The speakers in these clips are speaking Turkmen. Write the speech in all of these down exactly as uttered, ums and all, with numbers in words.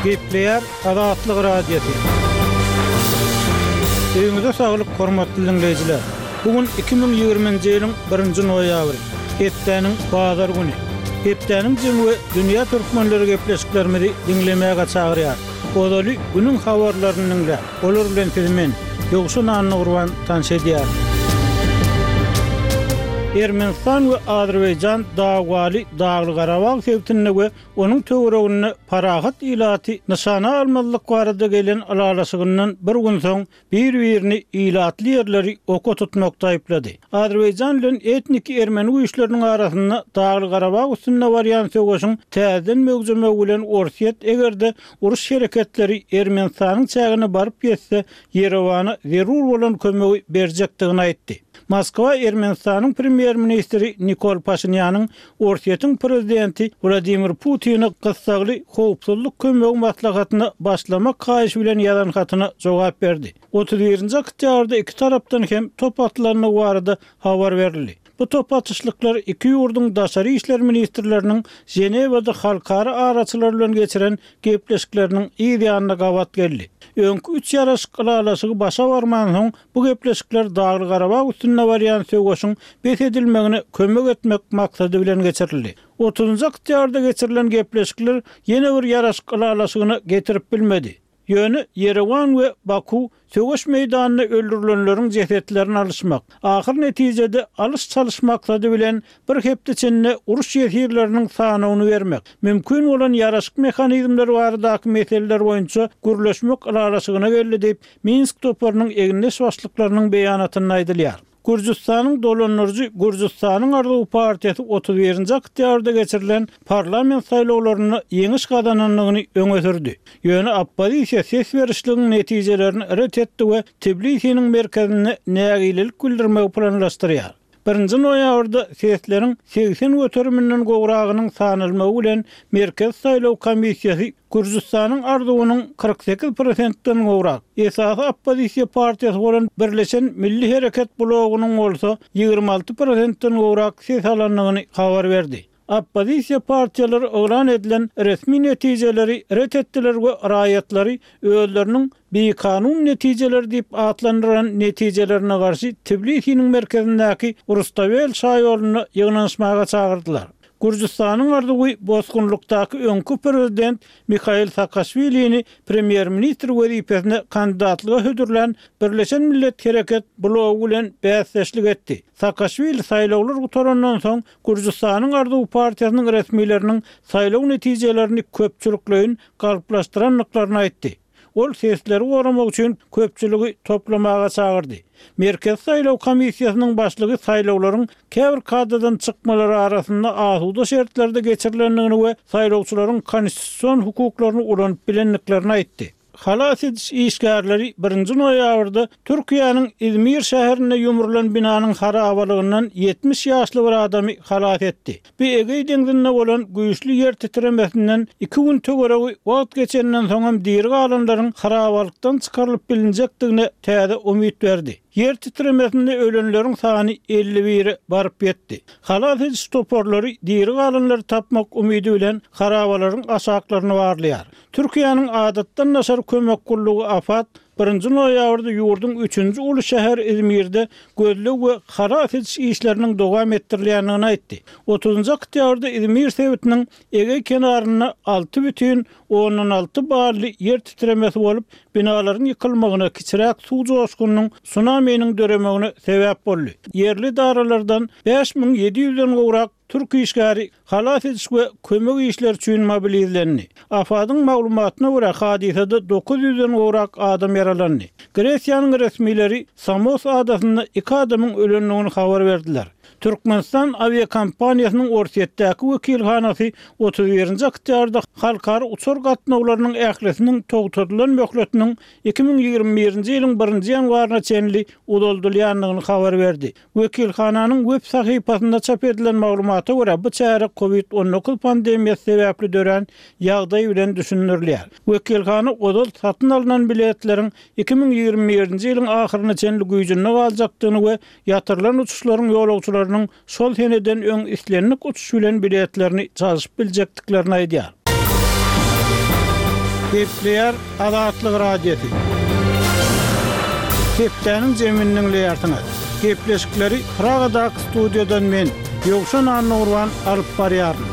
Gepleyer Azatlyk radiosu. Öňüňizde saglyk, hormatly dinleýijiler. Bugun iki bin ýygrimiňji ýylyň birinji noýabry. Hepdeniň bazar güni. Hepdeniň jemgy dünýä türkmenleri gepleşiklerimizi dinlemäge çagyrýar. Odaly günüň habarlaryny dinle. Olar bilen filmen Ýogşun Anny Gurban tanşedýär. Ermenistan we Azerbaýjan dagwaly Dagly Garabag sebäpine we onuň töweregine parahat ilaty nişana almalyk barada gelen alalaşygyndan bir gün soň bir-birini ilatly ýerleri oka tutmakda aýplady. Azerbaýjan bilen etnik ermeni güýçleriniň arasynda Dagly Garabag üstünde barýan söwüşiň täzeden mögzeme bilen orsiýet egerde uruş hereketleri Ermenistanyň çägine baryp ýetse Yerewana zerur bolan kömegi berjekdigini aýtdy. Moskwa Ermenistanyň premier ministri Nikol Pashinýanyň Orsiýetiň prezidenti Vladimir Putin'e gysgaly howpsuzlyk kömegi maslahatyny başlamak gaýşy bilen ýazan hatyna jogap berdi. otuz birinji oktýabrda iki tarapdan hem top atlanyny barada habar berildi. Bu top atışlyklar iki ýurduň daşary işler ministrleriniň Jenewada halkara araçylar bilen geçiren gepleşikleriniň ýa-da gawat geldi. Öňkü üç ýaraşyk alalaşygy başa barman soň bu gepleşikler Dagly Garabag üstünde barýan söwüşiň besedilmegine kömek etmek maksady bilen geçirildi. otuzunji oktýabrda geçirilen gepleşikler ýene bir ýaraşyk alalaşygyny getirip bilmedi. Ýöne Yerewan we Baku söwüş meýdanyna öldürilenleriň jesetlerini alışmak. Ahir netijede alış çalışmak maksady bilen bir hepde içinde uruş ýerleriniň sanawyny bermek. Mümkin bolan ýaraşyk mehanizmler baradaky meseleler boýunça gürleşmek alalaşygyna geldi diýip Minsk toparynyň egneş başlyklarynyň beýanatyny aýdylýar. Gürjistanyň dolanlarjy Gürjistanyň Arduw partiýasy otuz birinji oktýabrda geçirilen parlament saýlawlaryny ýeňiş gazananlygyny öňe sürdi. Ýöne oppozisiýa ses berişliginiň netijelerini ret etdi we Tbilisiň merkezine nägilik bildirmek planlaşdyrýar. Birinji noýabrda sesleriň seksen göteriminden gowragynyň sanylmagy bilen Merkez saýlaw komissiýasy Gürjistanyň Arduwynyň kırk sekiz prosentden gowrak. Esasy oppozisiýa partiýasy bolan Birleşen Milli Hereket blogunyň bolsa ýygrima alty prosentden gowrak ses alanlygyny habar berdi. Oppozisiýa partiýalary elan edilen resmi netijeleri ret etdiler we raýatlary özleriniň beýkanun netijeleri diýip atlandyran netijelerine garşy Tbilisiň merkezindäki Rustavel şaýoruny ýygnanşmaga çagyrdylar. Gürjistanyň Arduwy bozgunlukdaky öňkü prezident Mikhail Saakashvili'ni premier ministr wezipesine kandidatlyga hödürlen Birleşen Millet Hereket blogu bilen bäsleşlik etdi. Saakashvili saýlawlar gutarandan soň Gürjistanyň Arduwy partiýasynyň resmileriniň saýlaw netijelerini köpçülikleýin galplaşdyranlyklaryny aýtdy. Ol sesleri goramak üçin köpçüligi toplamaga çagyrdy. Merkez saýlaw komissiýasynyň başlygy saýlawlaryň käbir kadadan çykmalary arasynda asuda şertlerde geçirilendigini we saýlawçylaryň konstitusiýon hukuklaryny ulanyp bilenliklerini aýtdy. Halas ediş işgärleri birinji noýabrda Türkiýanyň İzmir şäherine ýumrulan binanyň harabalygyndan yetmiş ýaşly bir adamy halas etdi. Bu Egey deňizinde bolan güýçli ýer titremesinden iki gün töweregi wagt geçenden soň diýeri galanlaryň harabalykdan çykarylyp bilinjekdigine täze umyt berdi. Yer titremesinde ölenlerin sany elli bire baryp ýetdi. Halas ediş toporlary diýeri galanlary tapmak umydy bilen harabalaryň aşaklaryny barlaýar. Türkiýanyň adatdan naşar kömek gullugy Afat birinji noýabrda ýurdun üçünji uly şäher İzmirde gözleg we haras ediş işleriniň dowam etdirilýändigini aýtdy. otuzunji oktýabrda İzmir sebätiniň Egey kenaryna alty бүтүn onuň alty barly yer titremesi bolup binalaryň ýykylmagyna kiçirek suw joşkunyň tsunaminiň döremegine sebäp boldy. Yerli daralardan beş min yedi ýüzden gowrak Türk işgäri halas ediş we kömek işler üçin mobilizlendi. Afadyň maglumatyna görä hadisede dokuz ýüzden gowrak adam yaralandy. Gresiýanyň resmileri Samos adasynda iki adamyň ölenligini habar berdiler. Türkmenistan aviakompaniýasynyň Orsiýetdäki wekilhanasy otuz birinji oktýabrda halkara uçur gatnawlarynyň ählesiniň togtadylan möhletiniň iki bin ýygrimi birinji ýylyň birinji ýanwaryna çenli udoldurýanlygyny habar berdi. Wekilhananyň web sahypasynda çap edilen maglumata görä bu çäre covid on dokuz pandemiýasy sebäpli dören ýagdaý bilen düşünülýär. Wekilhana odol satyn alynan biletleriň iki bin ýygrimi birinji ýylyň ahyryna çenli güýjünde galjakdygyny we ýatyrylan uçuşlaryň ýolagçylarynyň sol seneden öň islenlik uçuş bilen biletlerini çalışyp biljekdiklerini aýdýar. Kepler Azatlyk Radiosu. Kepleriniň jeminiň leýartyny. Kepleşikleri Pragadak studiodan men Ýogşan Annurwan alyp barýaryn.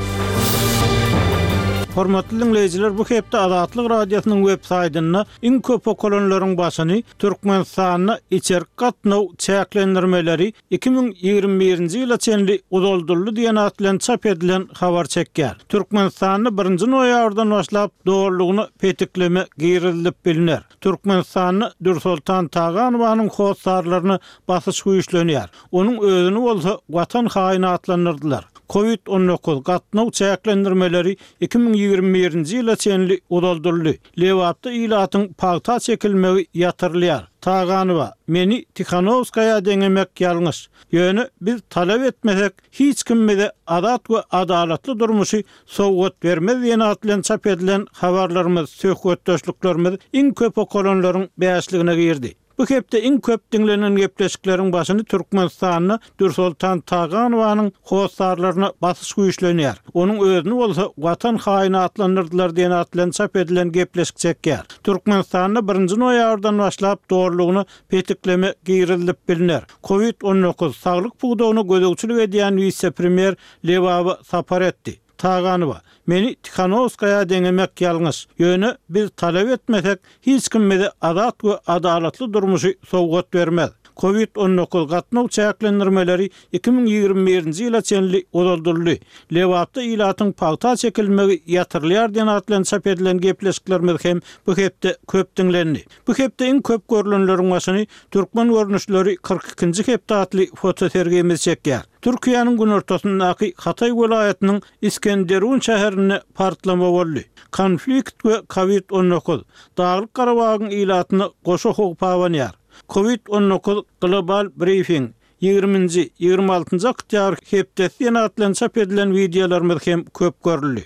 Hormatly dinleýijiler, bu hepde Azatlyk Radiosynyň web saýtyna iň köp okolonlaryň başyny Türkmenistanyny içerik gatnaw çäklendirmeleri iki bin ýygrimi birinji ýyla çenli uzoldurly diýen at bilen çap edilen habar çekýär. Türkmenistanyny birinji noýabrdan başlap dogrulygyny petikleme girilip bilinär. Türkmenistanyny Nursultan Taganowanyň howsarlaryny basyş güýçlenýär. Onuň özüni bolsa watan haýyny atlandyrdylar. covid on dokuz gatnaw çäklendirmeleri iki bin ýygrimi birinji ýyla çenli uzoldurly. Lewapda ilatyň pagta çekilmegi ýatyrylýar. Taganowa, meni Tikhanovskaya deňemek ýalňyş. Ýöne biz talap etmesek hiç kimde adat we adalatly durmuşy sowgat bermez diýen at bilen çap edilen habarlarymyz, söhbetdeşliklerimiz iň köp okolonlaryň bäşligine girdi. Bu hepde iň köp dinlenen gepleşikleriň başyny Türkmenistanyny Nursultan Taganowanyň howsarlaryna basyş güýçlenýär. Onuň özüni bolsa watan haýyny atlandyrdylar diýen at bilen çap edilen gepleşik çekýär. Türkmenistanyny birinji noýabrdan başlap dogrulygyny petikleme girilip bilinär. covid on dokuz saglyk bugdawyny gözegçilik edýän vice-premier Lewaba sapar etdi. Taganowa, meni Tikhanovskaya deňemek ýalňyş. Ýöne biz talap etmesek hiç kimde adat we adalatly durmuşy sowgat bermez. covid on dokuz gatnaw çäklendirmeleri iki bin ýygrimi birinji ýyla çenli uzoldurly. Lewapda ilatyň pagta çekilmegi ýatyrylýar diýen at bilen çap edilen gepleşiklerimiz hem bu hepde köp dinlendi. Bu hepde iň köp görülenleriň başyny türkmen görnüşleri kırk ikinji hepde atly fotosergimiz çekýär. Türkiýanyň gün ortasyndaky Hatay welaýatynyň İskenderun şäherine partlama boldy. Konflikt we covid on dokuz Daglyk Garabagyň ilatyny goşa howpawanýar. covid on dokuz Global Briefing ýygrimiňji ýygrimi altyncy oktýabr hepdesi ýene at bilen çap edilen wideolarymyz hem köp görüldi.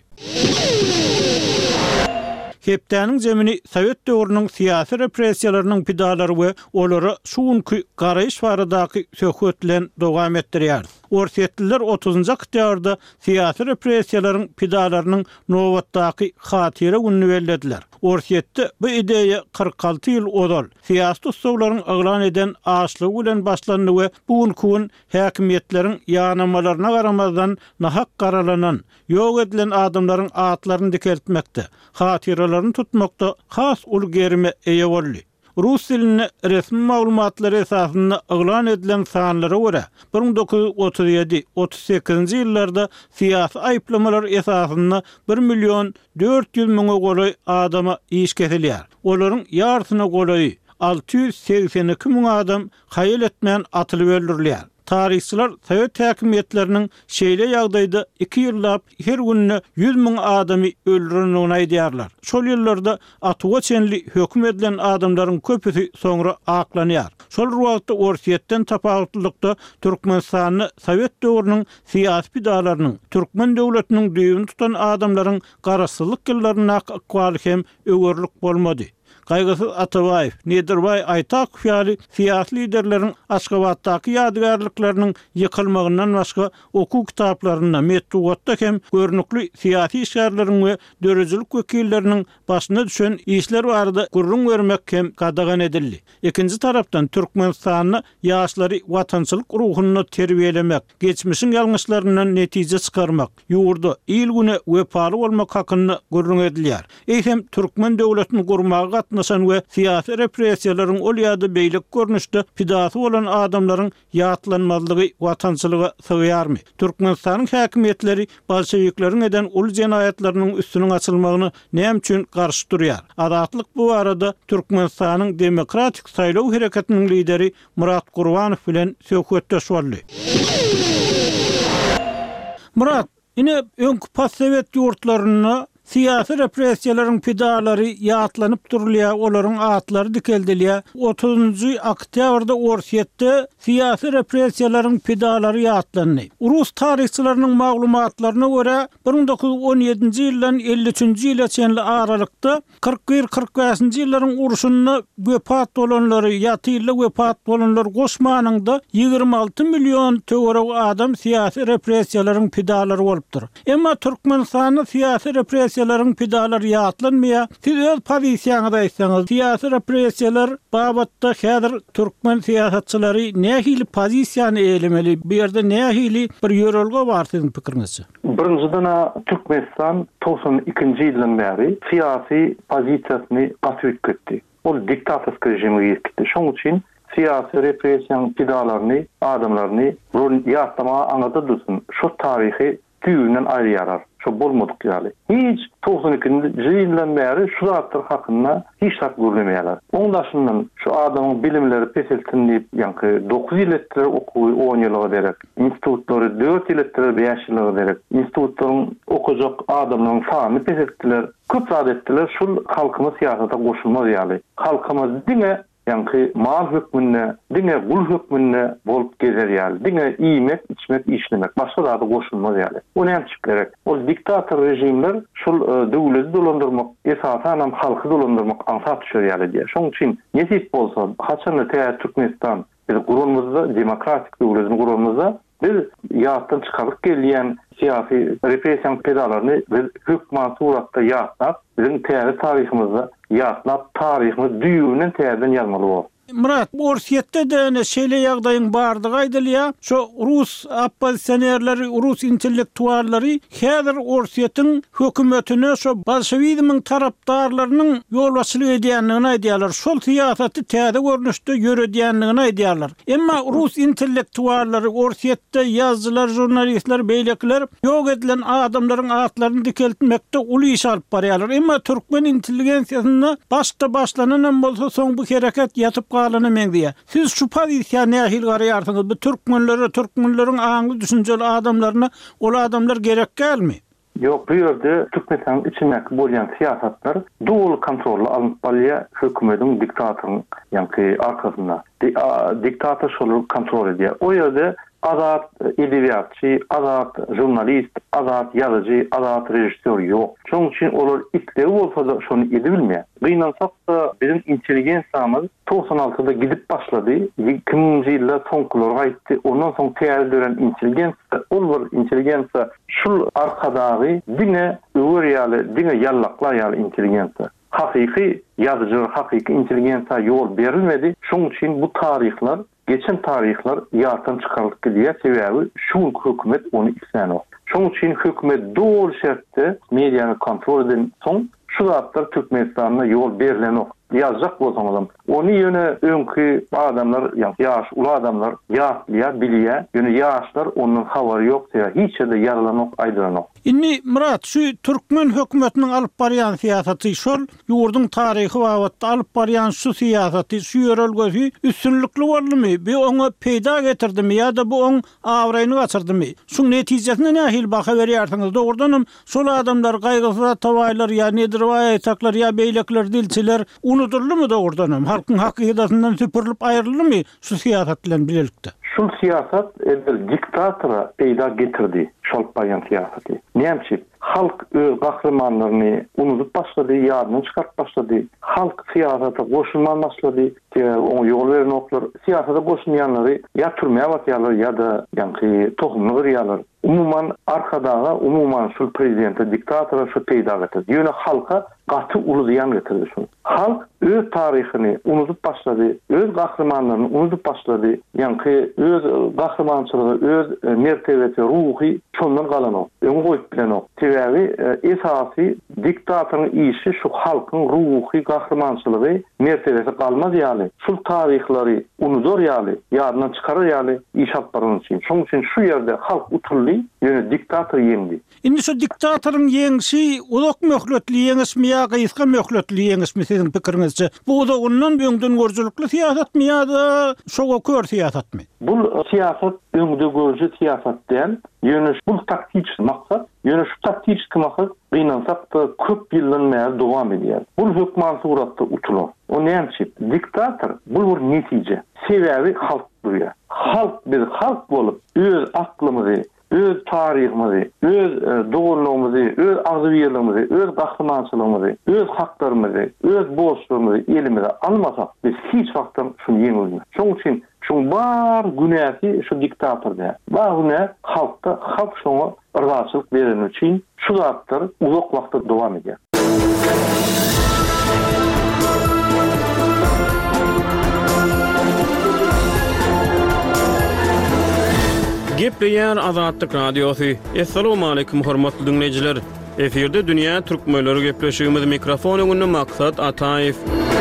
Hepdäniň jemini Sowet döwrüniň syýasy repressiýalarynyň pidalary we olara şuňky garaýyş baradaky söhbetlen dowam etdirýär. Orsetliler otuzunjy oktýabrda syýasy repressiýalaryň pidalarynyň nowatdaky hatyra gününi bellediler. Orsetde bu ideýa kırk alty ýyl odal. Syýasy ussularyň aglan eden aşlygy bilen başlandy we bugünkü gün häkimetleriň ýanamalaryna garamazdan nahak garalanan, ýok edilen adamlaryň atlaryny dikeltmekde, hatyralaryny tutmakda has ulgerime eýe boldy. Rus diline resmi maglumatlary esasynda aglan edilen sanlara görä bir bin dokuz ýüz otuz ýedi otuz sekizinji ýyllarda syýasy aýplamalar esasynda bir million dört ýüz miňe goly adama iş kesilýär. Olaryň ýartyna goly alty ýüz seksen iki miň adam haýal etmeýän atylyp öldürilýär. Tarihçiler Sowet häkimetleriniň şeýle ýagdaýda iki ýyllap her günne yüz miň adamy öldürenini aýdýarlar. Şol ýyllarda atyga çenli hökm edilen adamlaryň köpüsi soňra aklanýar. Şol wagtda Orsetden tapawatlykda Türkmenistanyny Sowet döwrüniň syýasy pidalarynyň, türkmen döwletiniň düýbüni tutan adamlaryň garaşsyzlyk ýyllaryna akwaly hem öwürlük bolmady. Gaýgysy Atabaýew, Nederbay Aýtak ýaly syýasy liderleriň Aşgabatdaky ýadgarlyklarynyň ýykylmagyndan başga okuw kitaplaryna metdugatda hem görnükli syýasy işgärleriň we dörejilik wekilleriniň başyna düşen işler barada gurrun bermek hem gadagan edildi. Ikinji tarapdan Türkmenistanyny ýaşlary watançylyk ruhuny terbiýelemek, geçmişiň ýalňyşlaryndan netije çykarmak, ýurda il güne wepaly bolmak hakyny gurrun edilýär. Eýsem türkmen döwletini gurmaga nasan we syýasy repressiýalaryň ol ýa-da beýlik görnüşde pidasy bolan adamlaryň ýatlanmazlygy watançylyga sygyarmy? Türkmenistanyň häkimetleri bolşewikleriň eden ul jenayatlarynyň üstüniň açylmagyny näme üçin garşy durýar? Adatlyk bu arada Türkmenistanyň demokratik saýlaw hereketiniň lideri Murat Gurbanow bilen söhbetdeş boldy. Murat, ine öňkü postsovet ýurtlaryna syýasy repressiýalaryň pidalary ýatlanyp durulýar, olaryň atlary dikeldilýär. otuzunjy oktýabrda Orsetde syýasy repressiýalaryň pidalary ýatlandy. Rus tarihçileriniň maglumatlaryna görä bir bin dokuz ýüz on ýedinji ýyldan elli üçinji ýyla çenli aralykda kırk bir kırk beşinji ýyllaryň uruşunda wepat bolanlary ýatyly wepat bolanlar goşmanyňda ýygrimi alty million töwerek adam syýasy repressiýalaryň pidalary bolupdyr. Emma Türkmenistanyň syýasy repressiýalaryň repressiýalaryň pedalary ýatlanmaya. Siz öz pozisiýaňyzda aýtsaňyz, siýasy repressiýalar babatda häzir türkmen siýasatçylary nähili pozisiýany eýlemeli? Bu ýerde nähili bir ýörelge bar siziň pikirinizçe? Birinciden Türkmenistan doksan ikinji ýyldan bäri siýasy pozisiýasyny gatyp ketdi. Ol diktatorsk rejime ýetdi. Şoň üçin siyasi represiýan pedalaryny, adamlaryny rol ýatdama aňada dursun. Şu taryhy tüýünden aýrýarar. Şu bolmadyk ýaly. Hiç doksan ikinji ýyldan bäri şu zatlar hakynda hiç tak görülmeýärler. Ondaşyndan şu adamyň bilimleri peseltinip, ýa-ni dokuz ýyl etdiler okuwy on ýylyga berek. Institutlary dört ýyl etdiler beş ýylyga berek. Institutlaryň okujak adamlaryň sany peseltdiler. Köp zat etdiler. Şol halkymyz siýasata goşulmaz ýaly. Halkymyz diňe ýa-ni mal hökmünde, diňe gul hökmünde bolup gezer ýaly. Diňe iýmek, içmek, işlemek, başga zady goşulmaz ýaly. O näme çyklarek? Ol diktator rejimler şol döwleti dolandyrmak, esasen halky dolandyrmak ansat düşer ýaly diýer. Şoň üçin nesip bolsa, haçan da Türkmenistan biz gurulmazda demokratik döwletini gurulmazda biz ýatdan çykaryp gelýän siyasi represiýan pedalaryny biz hökümat suratda ýatnap, bizim täze taryhymyzda ýatnap, taryhymy düýünden täzeden ýazmaly bol. Murat, Orsiýetde de şeýle ýagdaýyň bardygy aýdylýar. Şo Rus oppozisionerleri, Rus intellektuallary häzir Orsiýetiň hökümetine şo bolşewizmiň tarapdarlarynyň ýolbaşçylyk edýändigini aýdýarlar. Şol siýasaty täze görnüşde ýöredýändigini aýdýarlar. Emma Rus intellektuallary, Orsiýetde ýazgylar, jurnalistler, beýlekler ýok edilen adamlaryň atlaryny dikeltmekde uly iş alyp barýarlar. Emma türkmen intelligensiýasyna başda başlanan bolsa soň bu hereket ýatyp galany men diýär. Siz şu pozisiýa nähil garaýarsyňyz? Bu türkmenlere, türkmenleriň aňly düşünjeli adamlaryna ol adamlar gerek gelmi? Yok, bu ýerde Türkmenistan içindäki bolýan siýasatlar dowul kontrolly alınıp barýar hökümetiň diktatoryň ýa-ni arkasynda. Diktator şol kontrol edýär. O ýerde azat edebiýatçy, azat jurnalist, azat ýazyjy, azat rejissor ýok. Şoň üçin olar islew bolsa da şonu ede bilmeýär. Gynansak da bizim intelligensiýamyz doksan altıda gidip başlady. iki minji ýylda soňkulara gaýtdy. Ondan soň täze dören intelligensiýa, ol bir intelligensiýa şul arkadagy diňe öwürýäli, diňe ýallaklar ýaly intelligensiýa. Hakyky ýazyjylar, hakyky intelligensiýa ýol berilmedi. Şoň üçin bu taryhlar, geçen taryhlar ýatdan çykarylyp gidýär. Sebäbi şu hökümet onu islenok. Şoň üçin hökümet dol şertde mediýany kontrol eden soň şu zatlar Türkmenistanyna ýol berilenok. Ýazjak bolsaňyz, onu ýöne öňkü adamlar, ýa-ni ýaş, ulu adamlar ýatlýar, bilýär. Ýöne ýaşlar ondan habary ýok, hiç de ýaralanok, aýdyranok. Inni Murat, şu türkmen hökümetiniň alyp barýan siýasaty şol ýurduň taryhy wagtda alyp barýan şu siýasaty, şu ýörelgesi üstünlikli boldymy? Bu oňa peýda getirdimi ýa-da bu oň awraýyny gaçyrdymy? Şu netijesine nähil baka berýärsiňiz? Dogrudanam şol adamlar gaýgysy tawaýlar ýa nedir waýtaklar ýa beýlekler, dilçiler unutuldymy dogrudanam? Halkyň hakykatyndan süpürilip aýryldymy şu siýasat bilen bilelikde? Şol siýasat el diktatora peýda getirdi. Şol barýan siýasaty. Näme? Halk öz gahrymanlaryny unutup başlady, ýadyny çykaryp başlady. Halk siýasata goşulman başlady. Oňa ýol berenoklar, siýasata goşulmaýanlary ýa türmäge batýarlar ýa-da ýa-ni tohumly ýalar. Umuman arkadaga, umuman şol prezidente, diktatora şu peýda getirdi. Ýöne halka gaty uludayan getirdi şunu. Halk öz taryhyny unutup başlady, öz gahrymanlaryny unutup başlady. Ýa-ni öz gahrymançylygy, öz mertebesi, ruhy şondan galanok. Öňe goýup bilenok. Sebäbi esasy diktatoryň işi şu halkyň ruhy, gahrymançylygy, mertebesi galmaz ýaly. Şol taryhlary unudur ýaly, ýadyndan çykarar ýaly iş alyp barýan üçin. Şoň üçin şu ýerde halk utuldy, ýöne diktator ýeňdi. Indi şu diktatoryň ýeňsi ulak möhletli ýeňismi ýa gysga möhletli ýeňismi siziň pikiriňizçe? Bu da ondan öňden görjülükli siýasatmy ýa-da şoga kör siýasatmy? Bu siýasat öňde görjü siýasat diýen, ýöne bu taktik maksat, ýöne şu taktik maksat gynansak da köp ýyldan bäri dowam edýär. Bu hökümet suratda utular. O näme? Diktator bu bir netije. Sebäbi halk durýar. Halk biz halk bolup öz aklymyzy, öz taryhymyzy, öz dogurlygymyzy, öz agzybirligimizi, öz gahrymançylygymyzy, öz haklarymyzy, öz boşluğumuzy elimize almasak biz hiç wagtdan şunu ýeňilmeýär. Şoň üçin Şu bar günäsi şu diktatorda. Bar güne halkta halk şoňa ırgaçylyk beren üçin şu zatlar uzak wagtda dowam edýär. Gepleýär Azatlyk Radiosu. Assalamu alaykum hormatly dinleýijiler. Eferde dünýä türkmenleri gepleşýümiz mikrofon öňünde maksat Ataýew.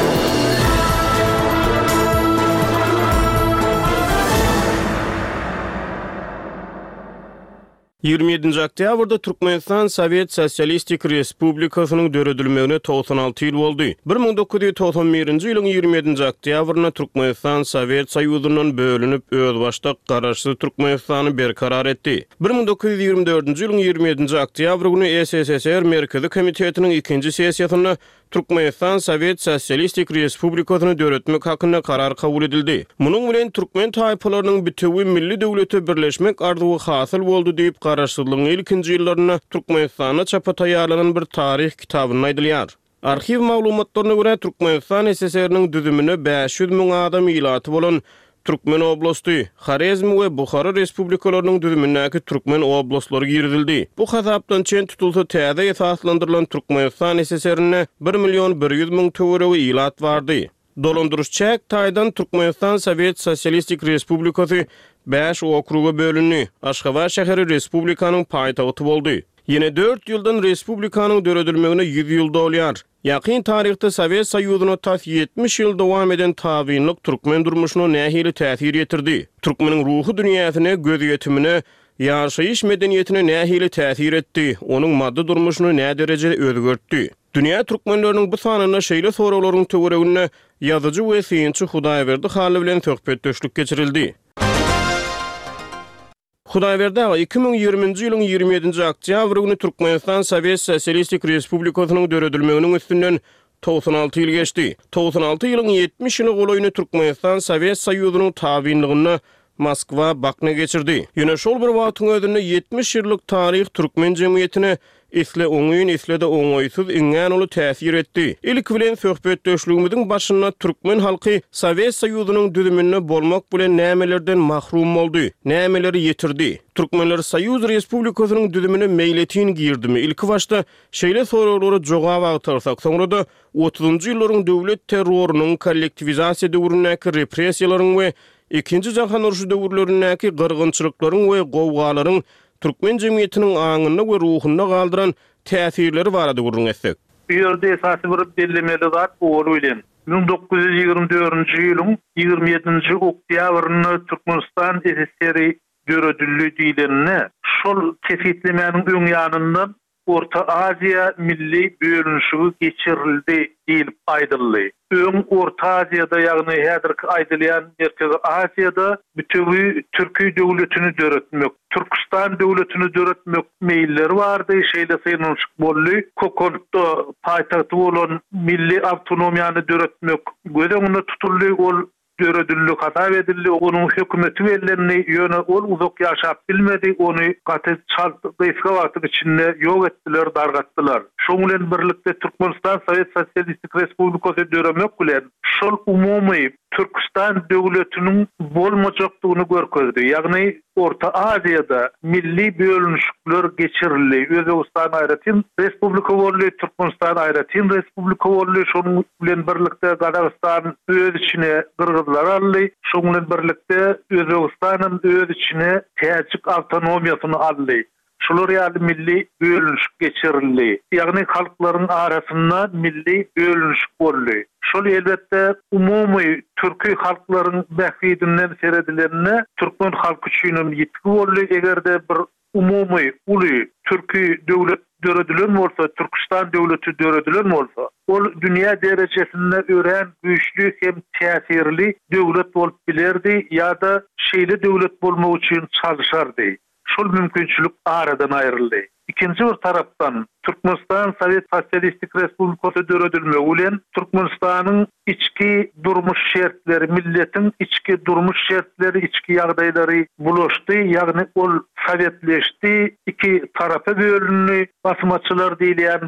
ýygrimi ýedinji oktýabrda Türkmenistan Sowet Sosialistik Respublikasynyň döredilmegine toğsan alty ýyl boldy. bir ming dokuz ýüz toğsan birinji ýylyň ýygrimi ýedinji oktýabryna Türkmenistan Sowet Soýuzynyň bölünip öz başda garaşly Türkmenistany berkarar etdi. bir ming dokuz ýüz ýygrimi dördünji ýylyň ýygrimi ýedinji oktýabr güni S S S R Merkezi Komitetiniň ikinji sessiýasyna Türkmenistan Sowet Sosialistik Respublikasyny döretmek hakynda karar kabul edildi. Munyň bilen türkmen taýpalarynyň bütüwi milli döwlete birleşmek arzuwy hasyl boldy diýip garaşlygyň ilkinji ýyllaryna Türkmenistana çapa taýýarlanan bir tarih kitabyny aýdylýar. Arxiv maglumatlaryna görä Türkmenistan S S R-niň düzümine beş ýüz miň adam ýylaty bolan Türkmen oblasty, Xarezm we Bukhara respublikalarynyň düzümindäki Türkmen oblastlary girdildi. Bu hasapdan çen tutulsa täze esaslandyrylan Türkmenistan S S R-ne bir million bir ýüz miň töweregi ýylat bardy. Dolandyrışçak taýdan Türkmenistan Sowet Sosialistik Respublikasy beş okruga bölünýär. Aşgabat şäheri respublikanyň paýtagty boldy. Ýene dört ýyldan respublikanyň döredilmegine ýüz ýyl dolýar. Ýakyn tarihte Sowet Soýuzyna tas ýetmiş ýyl dowam eden tabynlyk türkmen durmuşyna nähili täsir ýetirdi. Türkmeniň ruhy dünýäsine, göz ýetimine, ýaşaýyş medeniýetine nähili täsir etdi. Onuň maddi durmuşyny nä derejede özgertdi. Dünýä türkmenläriniň bu sanyna şeýle soraglaryň töweregine ýazyjy we synçy Hudaýberdi haly bilen söhbetdeşlik geçirildi. Hudaýberdi iki ming ýygrimiňji ýylyň ýygrimi ýedinji oktýabr güni Türkmenistan Sowet Sosialistik Respublikasynyň döredilmeginiň üstünden toğsan alty ýyl geçdi. toğsan alty ýylyň ýetmiş ýyly golaýyny Türkmenistan Sowet Soýuzynyň tabynlygyna Moskwa Bakna geçirdi. Ýöne şol bir wagtyň özünde yetmiş ýyllyk tarih türkmen jemgyýetine isle oňyň islede oňaýsyz iňen uly täsir etdi. Ilk bilen söhbetdeşligimiziň başynda türkmen halky Sowet Soýuzynyň düzümine bolmak bilen nämelerden mahrum boldy, nämeleri ýetirdi. Türkmenler Soýuz Respublikasynyň düzümine meýletin girdimi? Ilk başda şeýle soraglary jogap agtarsak, soňra da otuzunjy ýyllaryň döwlet terrorunyň kollektivizasiýa döwründäki repressiýalaryň we ikinji jahan uruşy döwürlerindäki gyrgynçylyklaryň we gowgalaryň türkmen jemgyýetiniň aňyna we ruhyna galdyran täsirleri barada gurulmaksy. Bu ýerde esasy bir bellemeli zat bol bilen. bir ming dokuz ýüz ýygrimi dördünji ýylyň ýygrimi ýedinji oktýabryny Türkmenistan S S R döredildi diýilende şol kesitlemeniň öň ýanyndan Orta Aziya milli bölünüşügi geçirildi diýilip aýdyldy. Öň Orta Aziýada ýagny häzirki aýdylýan Merkezi Aziýada bütüwi Türkiýe döwletini döretmek, Türkistan döwletini döretmek meýilleri bardy, şeýle synanyşyk boldy. Kokonda paýtagty bolan milli awtonomiýany döretmek göz tutuldy, ol döredildi, hasap edildi, onun hökümeti bellerini ýöne ol uzak ýaşap bilmedi, onu gaty çaldyska wagtyň içinde ýok etdiler, dargatdylar. Şoň bilen birlikde Türkmenistan Sowet Sosialistik Respublikasy döremek bilen şol umumy Türkistan döwletiniň bolmajakdygyny görkezdi. Ýagny Orta Aziýada milli bölünüşler geçirildi. Özbegistan aýratyn respublika boldy, Türkmenistan aýratyn respublika boldy. Şoň bilen birlikde Gadagistan öz içine Gırgyzlar aldy. Şoň bilen birlikde Özbegistanyň öz içine täçik awtonomiýasyny aldy. Şolar ýaly milli bölünüşik geçirildi. Ýagny halklaryň arasynda milli bölünüşik boldy. Şol elbetde umumy türki halklaryň bähridinden seredilerine türkmen halky üçin ýetki boldy. Egerde bir umumy uly türki döwlet döredilen bolsa, Türkistan döwleti döredilen bolsa, ol dünýä derejesinde ören güýçlü hem täsirli döwlet bolup bilerdi ýa-da şeýle döwlet bolmak üçin çalışardy. Şol mümkinçilik aradan aýryldy. İkinci bir tarapdan Türkmenistan Sowet Sosialistik Respublikasy döredilmegi bilen Türkmenistanyň içki durmuş şertleri, milletin içki durmuş şertleri, içki ýagdaýlary bulaşdy, ýagny ol sowetleşdi, iki tarapy bölünýär, basmaçylar diýilýän bir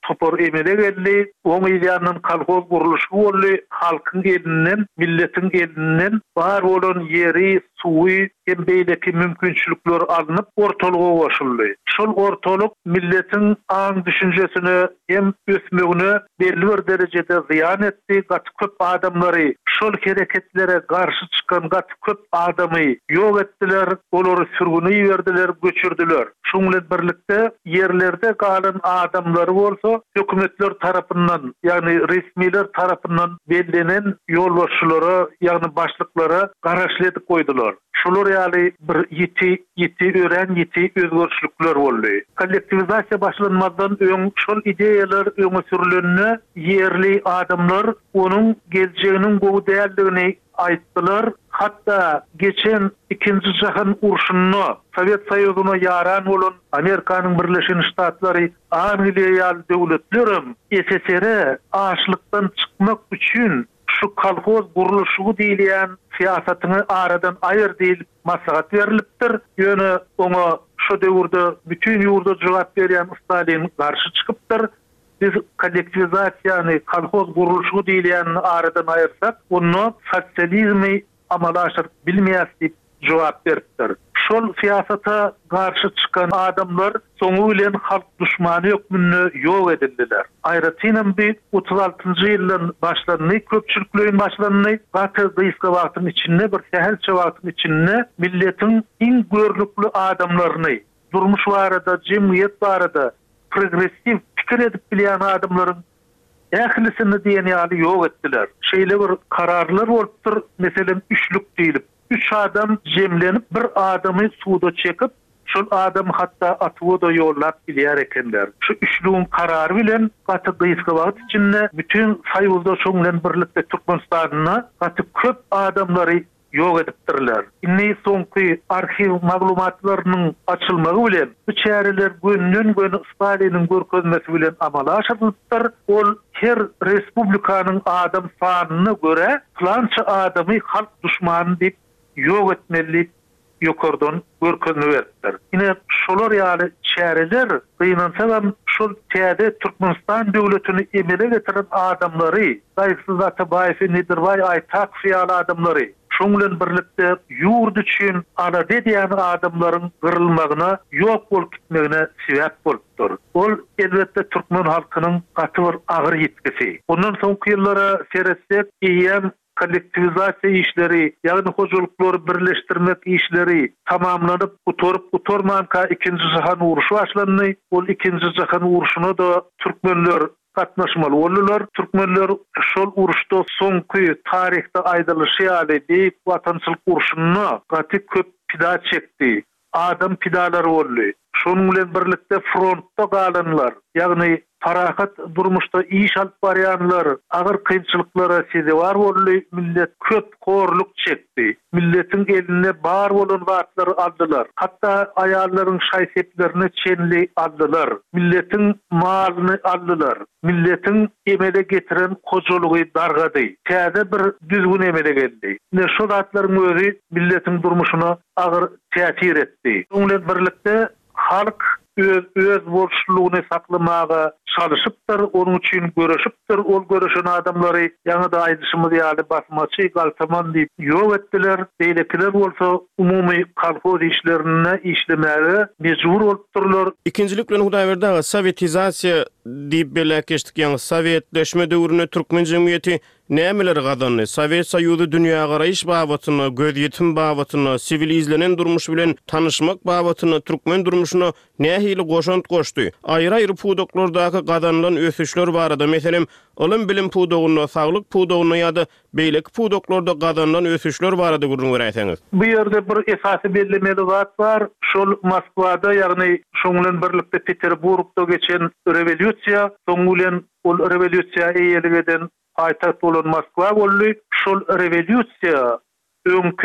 topor emele geldi. Oň ýandan kolhoz guruluşy boldy. Halkyň elinden, milletin elinden bar bolan ýeri, suwy, hem beýleki mümkinçilikler alınıp ortalyga goşuldy. Şol ortalyk milletin aň düşünjesini hem ösmegini belli bir derejede ziyan etdi. Gat köp adamlary şol hereketlere garşy çykan gat köp adamy ýok etdiler, olary sürgüni berdiler, göçürdiler. Şoň bilen birlikde yerlerde galan adamlary bolsa hökümetler tarapyndan, ýagny resmiler tarapyndan bellenen ýolbaşçylary, ýagny başlyklara garaşly edip goýdular. Şolar ýaly bir ýeti ýeti ören ýeti özgörçlükler boldy. Kollektivizasiýa başlanmadan öň şol ideýalar öňe sürülenine yerli adamlar onuň geljeginiň gowy däldigini aýtdylar. Hatta geçen ikinji jahan urşuny Sowet Soýuzyna ýaran bolan Amerikanyň Birleşen Ştatlary, Angliýa ýaly döwletlerim S S R açlykdan çykmak üçin şu kolhoz guruluşy diýilen siýasatyny aradan aýır diýip maslahat berilipdir. Ýöne oňa şu döwürde bütün ýurda jogap berýän Stalin garşy çykypdyr. Biz kollektivizasiýany, kolhoz guruluşy diýilen aradan aýyrsak, onu sosializmi amala aşyryp bilmeýäs diýip jogap beripdir. Şol siýasata garşy çykan adamlar soňu bilen halk düşmany hökmüni ýok edildiler. Aýratynam bir otuz altynjy ýylyň başlanyny, köpçüliklerin başlanyny gaty gyýska wagtyň içinde, bir sähelçe wagtyň içinde milletin iň görlükli adamlaryny, durmuş barada, jemgyýet barada progressiv pikir edip bilýän adamlaryň ählisini diýen ýaly ýok etdiler. Şeýle bir kararlar bolupdyr, meselem üçlük diýilip, üç adam jemlenip bir adamy suwda çekip, şol adam hatta atwoda ýollap bilýär ekenler. Şu üçlüğün karary bilen gaty gyýska wagt içinde bütün Soýuzda şoň bilen birlikde Türkmenistanyna gaty köp adamlary ýok edipdirler. Inni soňky arxiv maglumatlarynyň açylmagy bilen bu çäreler günden güne Staliniň görkezmesi bilen amala aşyrylypdyr. Ol her respublikanyň adam sanyna göre plança adamy halk düşmany diýip ýok etmeli ýokardan görkezme beripdir. Ine şolar ýaly çäreler gynansa şol täze Türkmenistan döwletini emele getiren adamlary, Gaýsy Zatabaýew, Nidirbaý, Aýtak ýaly adamlary, şoň bilen birlikde ýurt üçin ala diýen adamlaryň gyrylmagyna, ýok bolup gitmegine sebäp bolupdyr. Ol elbetde türkmen halkynyň gaty bir agyr ýetkisi. Ondan soňky ýyllara seretsek, ýem kollektivizasiýa işleri, ýagny hojalyklary birleşdirmek işleri tamamlanyp, utorup utormanka ikinji jahan uruşy başlandy. Ol ikinji jahan uruşyna da türkmenler katnaşmaly boldular. Türkmenler şol uruşda soňky tarihde aýdylşy ýaly diýip watançylyk uruşyna gaty köp pida çekdi. Adam pidalary boldy. Şonuň bilen birlikde frontda galanlar, ýagny parahat durmuşda iş alyp barýanlar, agyr kynçylyklara sezewar boldy, millet köp horluk çekdi. Milletin eline bar bolan wagtlary aldylar. Hatta aýallaryň şaýseplerini çenli aldylar. Milletin malyny aldylar. Milletin emele getiren kojalygy dargady. Täze bir düzgün emele geldi. Ne şol atlaryň özi milletin durmuşyna agyr täsir etdi. Oňa birlikde halk öz öz borçlugyny saklamaga çalışypdyr, onuň üçin görüşipdir. Ol görüşen adamlary ýa-da aýdyşymyz ýaly basmaçy, galtaman diýip ýok etdiler. Beýlekiler bolsa umumy kolhoz işlerine işlemäge mejbur bolupdyrlar. İkinjilik bilen Hudaýberde sowetizasiýa diýip belekeşdik, ýa-ni sowetleşme döwrüne türkmen jemgyýeti nämeler gazandy? Sowet Soýuzy dünýä garaýyş babatyny, göz ýetim babatyny, sivil izlenen durmuş bilen tanışmak babatyny, türkmen durmuşyna nähili goşant goşdy. Aýry-aýry pudoklardaky gazanılan ösüşler barada, meselem, ilim bilim pudogyna, saglyk pudogyna ýa-da beýleki pudoklarda gazanılan ösüşler barada gurrun beräýseňiz. Bu ýerde bir esasy bellemeli zat bar. Şol Moskwada, ýagny şoň bilen birlikde Peterburgda geçen rewolýusiýa, soň bilen ol rewolýusiýa eýeligeden aýtak bolan Moskwa boldy. Şol rewolýusiýa öňkü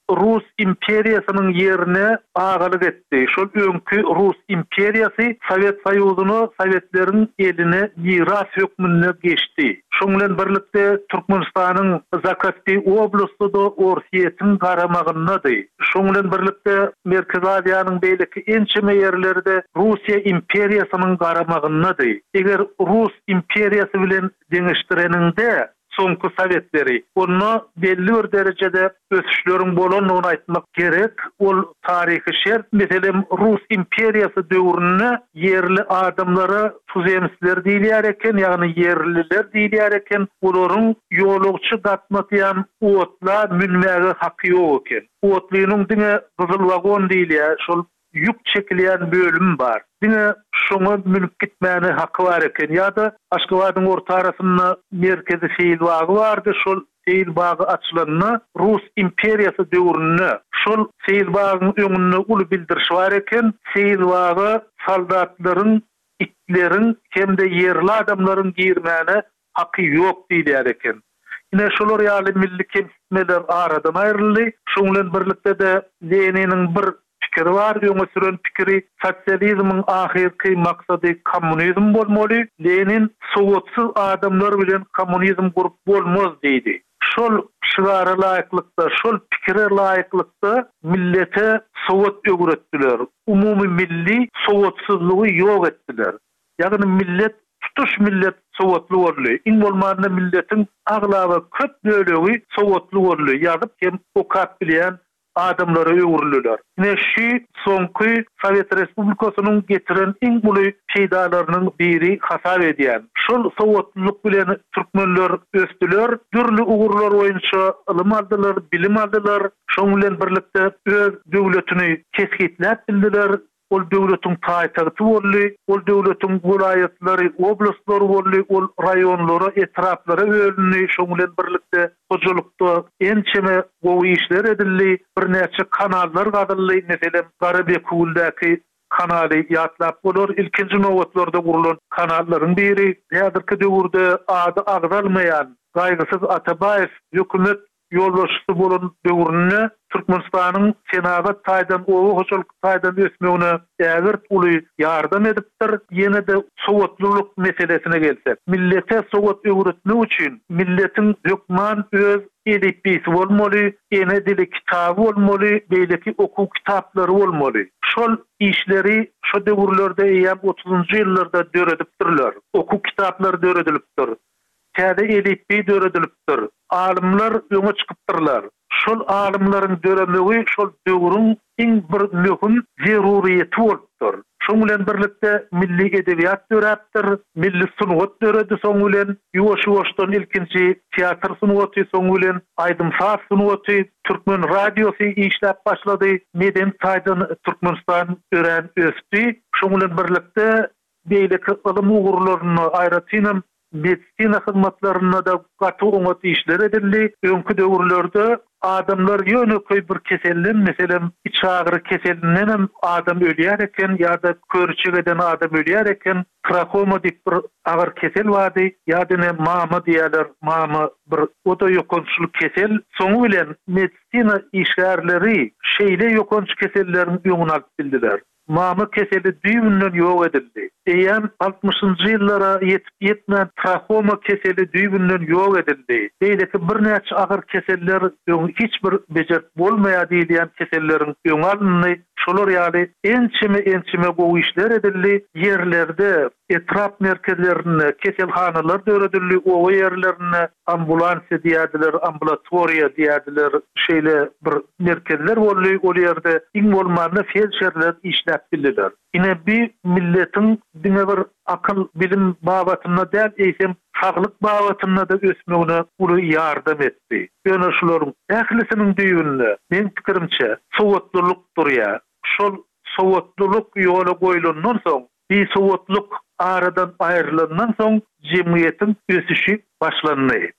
Rus imperiýasynyň ýerine agalyk etdi. Şol öňkü Rus imperiýasy Sowet Soýuzyny Sowetlerin eline miras hökmüne geçdi. Şoň bilen birlikde Türkmenistanyň Zakatty oblastyda da Orsiýetin garamagyndady. Şoň bilen birlikde Merkez Aziýanyň beýleki ençeme ýerlerde Russiýa imperiýasynyň garamagyndady. Eger Rus imperiýasy bilen deňişdireninde soňky Sowetleri onu belli bir derejede ösüşleriň bolanyny aýtmak gerek. Ol taryhy şert, meselem Rus imperiýasy döwründe yerli adamlara tuzemsizler diýilýär eken, ýagny yerliler diýilýär eken, olaryň ýolugçy gatmatýan otla münmäge haky ýok eken. Otlynyň diňe gyzyl wagon diýilýär, şol yük çekilýän bölüm bar. Diňe şoňa mülk gitmäne haky bar eken. Ýa-da Aşgabatyň orta arasynda merkezi şeýil bagy bardy. Şol şeýil bagy açylanyna Rus imperiýasy döwründe şol şeýil bagyň öňünde uly bildiriş bar eken. Şeýil bagy soldatlaryň, itlerin hem de yerli adamlaryň girmäne haky ýok diýilýär eken. Ine şolar ýaly milli kemsitmeler aradan aýryldy. Şoň bilen birlikde de Leniniň bir pikiri var, öňe süren pikiri sosializmiň ahirki maksady kommunizm bolmaly. Lenin sowetsyz adamlar bilen kommunizm gurup bolmaz diýdi. Şol şigara laýyklykda, şol pikire laýyklykda millete sowet öwretdiler. Umumy milli sowetsyzlygy ýok etdiler. Ýagny millet tutuş millet sowetli boldy. Iň bolmanda milletin aglaby köp bölegi sowetli boldy. Ýadyp hem okat bilen adamlara öwrüldiler. Ine şu soňky Sowet Respublikasynyň getiren iň buly peýdalarynyň biri hasap edýän. Şol sowetlik bilen türkmenler ösdiler, türlü ugurlar boýunça ilim aldylar, bilim aldylar. Şoň bilen birlikde öz döwletini kesgitläp bildiler. Ol döwletiň taýtagty boldy, ol döwletiň welaýatlary, oblastlary boldy, ol raýonlary, etraplara bölünýär. Şoň bilen birlikde hojulukda ençeme gowy işler edildi, bir näçe kanallar gadyldy. Meselem Garabekuldaky kanaly ýatlap bolar. Ilkinji nowatlarda gurulan kanalların biri häzirki döwürde ady agdalmaýan Gaýgysyz Atabaýew hökümet ýolbaşçysy bolan döwründe Türkmenistanyň senagat taýdan owy hoşuluk taýdan ösmegine ägirt uly ýardam edipdir. Ýene de sowetlilik meselesine gelsek, millete sowet öwretmek üçin milletin hökman öz edipisi bolmaly, ene dili kitaby bolmaly, beýleki okuw kitaplary bolmaly. Şol işleri şo döwürlerde ýa otuzunjy ýyllarda döredipdirler. Okuw kitaplary döredilipdir. Täze edipi döredilipdir. Alimler öňe çykypdyrlar. Şol alimlaryň döremegi şol döwrüň iň bir möhüm zeruriýeti bolupdyr. Şoň bilen birlikde milli edebiýat döräpdir, milli sungat döredi, soň bilen ýuwaş-ýuwaşdan ilkinji teatr sungaty, soň bilen aýdymsaz sungaty, türkmen radiosy işläp başlady. Meden taýdan Türkmenistan ören ösdi. Şoň bilen birlikde beýleki ilim ugurlaryny aýratynam medisina hyzmatlaryna da gaty oňat işler edildi. Öňkü döwürlerde adamlar ýöne köý bir keselden, meselem iç agyry keselinden hem adam ölýär eken, ýa-da körçek eden adam ölýär eken, trakoma diýip bir agyr kesel bardy, ýa-da mama diýerler, mama bir oda ýokançylyk kesel. Soňu bilen medisina işgärleri şeýle ýokançy keselleriň öňüne alyp bildiler. Mama keseli düýbünden ýok edildi. Eýem altmışynjy ýyllara ýetip ýetmän trakoma keseli düýbünden ýok edildi. Beýleki bir näçe agyr keseller hiç bir bejerip bolmaýar diýilýän keselleriň öňe alındy. Şolar ýaly ençime ençime gowy işler edildi. Yerlerde etrap merkezlerine keselhanalar döredildi. O yerlerine ambulansiýa diýerdiler, ambulatoriýa diýerdiler. Şeýle bir merkezler boldy. O ýerde iň bolmanda felçerler işläp bildiler. Ine bir milletin diňe bir akıl bilim babatyna däl eýsem saglyk babatyna da ösmegine uly ýardam etdi. Ýöne şolaryň ählisiniň düýünde men pikirimçe sowetlilik durýar. Şol sowetlilik ýola goýulandan soň, bir sowetlik aradan aýrylandan soň jemgyýetiň ösüşi başlandy.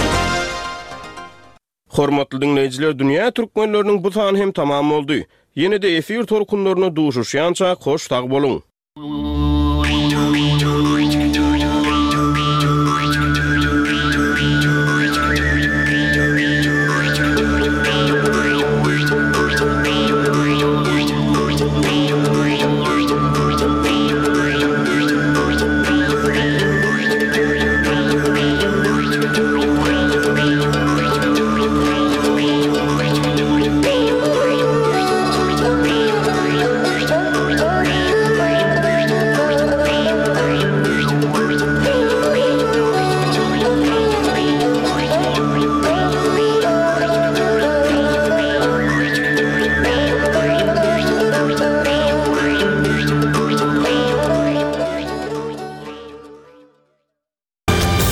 Hormatly dinleyijiler, dünýä türkmenleriniň bu sany hem tamam boldy. Ýene-de efir torkunlaryna duşuşýança hoş tag boluň.